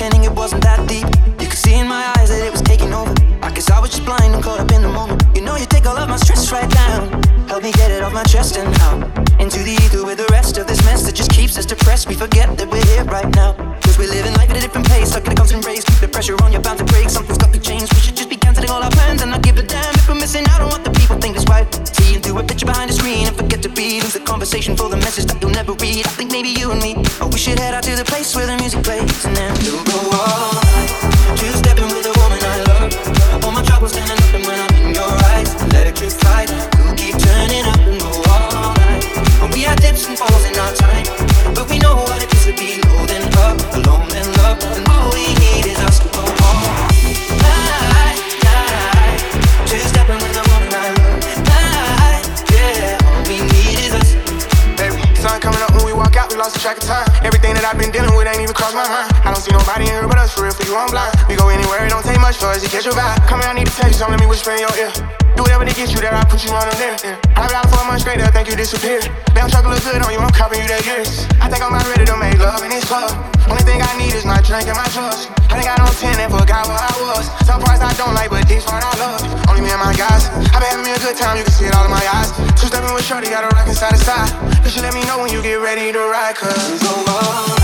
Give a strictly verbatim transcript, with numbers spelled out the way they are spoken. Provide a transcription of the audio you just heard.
pretending it wasn't that deep. You could see in my eyes that it was taking over. I guess I was just blind and caught up in the moment. You know you take all of my stress right down. Help me get it off my chest and out into the ether with the rest of this mess that just keeps us depressed. We forget that we're here right now, cause we're living life at a different pace. Stuck in a constant race, keep the pressure on, you're bound to break. Something's got to change, we should just be cancelling all our plans and not give a damn if we're missing out on what the people think is right. Seeing through a picture behind a screen and forget to be. Lose the conversation for the message that you'll never read. I think maybe you and me, oh, we should head out to the place where the music plays, and then we'll go all night, two-stepping with a woman I love. All my troubles standing up and when I'm in your eyes, electric light, we'll keep turning up and go all night. And we had dips and falls in our time, but we know what it is to be low then up, alone then love, and all we need is us to go all night, night, two-stepping with a woman I love, night, yeah, all we need is us. Baby, sun coming up when we walk out, we lost track of time. Everything that I've been dealing with ain't even crossed my mind. I don't see nobody in here but us, for real, for you I'm blind. We go anywhere, it don't take much for us to catch your vibe. Come here, I need to tell you something, let me whisper in your ear. Do whatever to get you there, I put you on a there. Yeah. I've been out for a month straight, I think you disappeared. Damn, truck look good on you, I'm copying you that years. I think I'm about ready to make love in this club. Only thing I need is my drink and my drugs. I think I don't ten and forgot where I was. Some parts I don't like, but this part I love. Only me and my guys. I've been having me a good time, you can see it all in my eyes. Two stepping with shorty, got a rockin' side to side. You should let me know when you get ready to ride, cause we go all